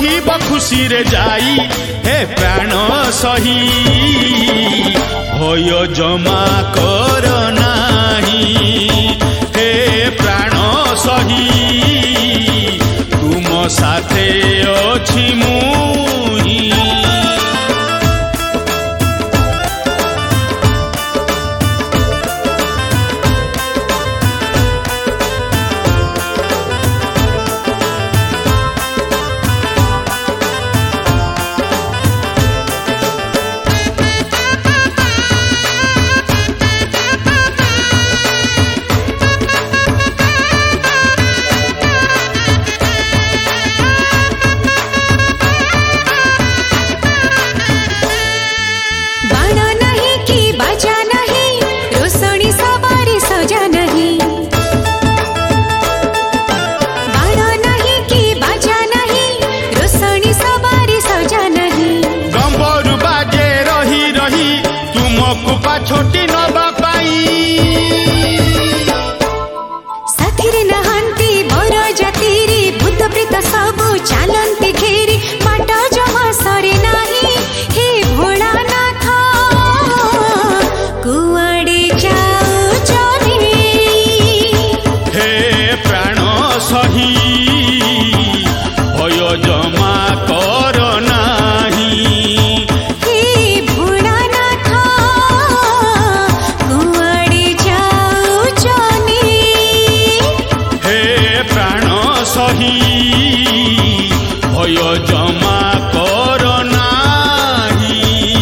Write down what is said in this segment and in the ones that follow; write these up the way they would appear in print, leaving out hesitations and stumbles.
रहिब खुशी रे जाई हे प्राण सही भय जमा कर नाही हे प्राण सही तुम साथे अछि मुही छोटी नबा पाई साथीरे नहांती बर जातिरी भूत प्रेत सबु चालंती घेरी बाट जमा सरे नाही हे भोलानाथ कुआडे जाउछनी हे प्राण सही भय जमा कर नाही सही भय जमा कर नाही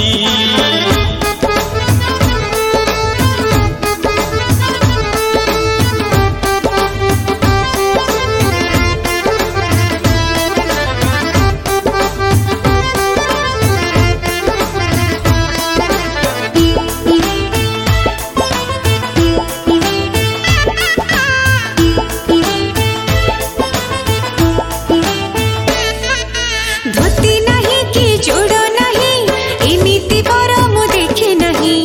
धोती नहीं कि जोड़ो नहीं एमिति बर मु देखे नहीं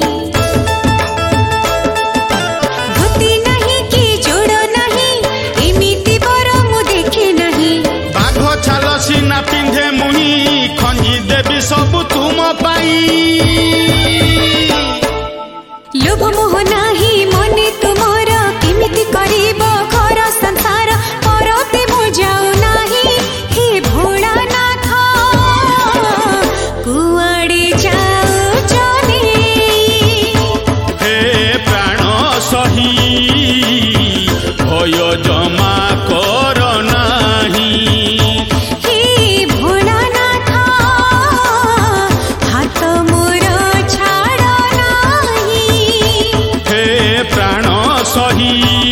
धोती नहीं कि जोड़ो नहीं एमिति बर मु देखे नहीं बाघ छाल सीना पिंधे मुही खंजी देवी सब तुम पाई लोभ मोह नहीं मने तुमर केमिति करिब घर संसार परते मु जाऊ नहीं हे भोलानाथ कुआडे जाउछनी हे प्राण सही भय जमा कर नाही हे भोलानाथ हाथ मोर छाड़ नाही हे प्राण सही